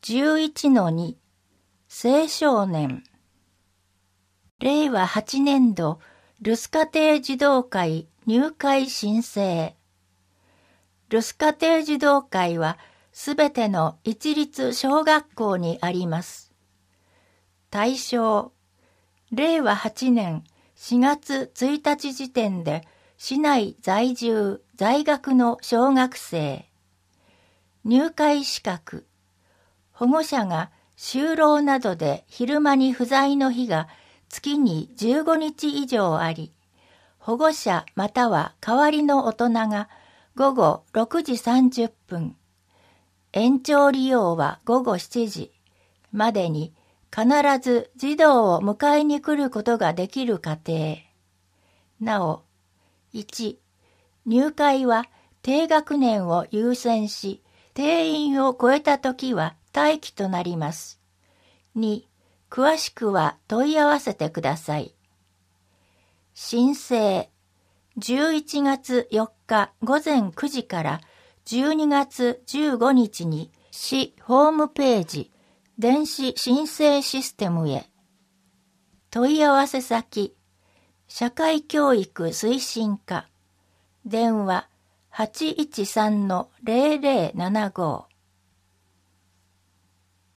11-2 青少年令和8年度留守家庭児童会入会申請。留守家庭児童会はすべての一律小学校にあります。対象、令和8年4月1日時点で市内在住在学の小学生。入会資格、保護者が就労などで昼間に不在の日が月に15日以上あり、保護者または代わりの大人が午後6時30分、延長利用は午後7時までに必ず児童を迎えに来ることができる家庭。なお、1、入会は低学年を優先し、定員を超えたときは待機となります。2、詳しくは問い合わせてください。申請、11月4日午前9時から12月15日に市ホームページ、電子申請システムへ。問い合わせ先、社会教育推進課、電話813-0075